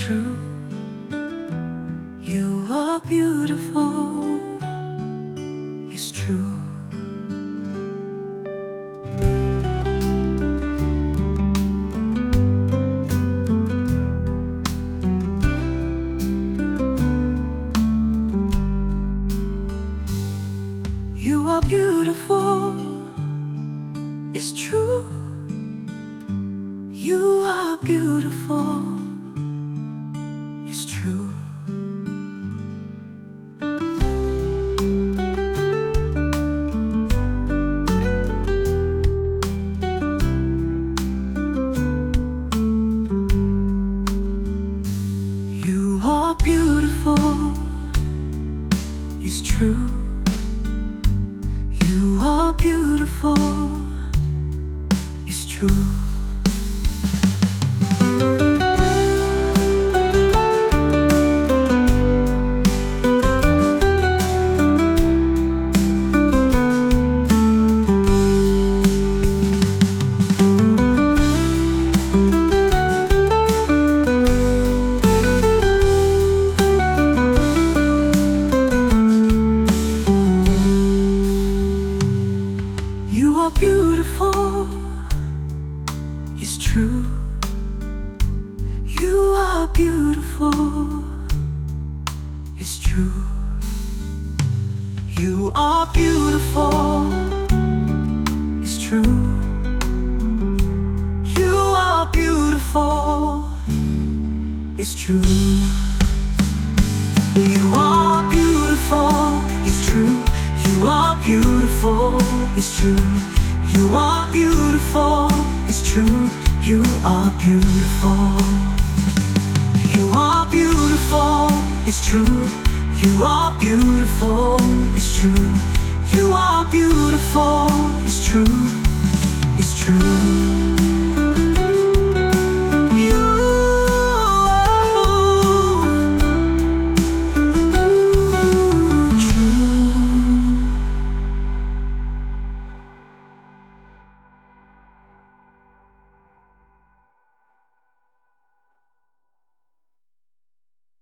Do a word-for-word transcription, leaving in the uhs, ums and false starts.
true. You are beautiful. It's true. You are beautiful. It's true. You are beautiful. It's true. You are beautiful. It's true. You are beautiful. It's true. You are beautiful. It's true. You are beautiful. It's true. You are beautiful. It's true. You are beautiful. It's true. You are beautiful. It's true. You are beautiful. It's true. You are beautiful. It's true. You are beautiful. You are beautiful. It's true. You are beautiful. It's true. You are beautiful. It's true.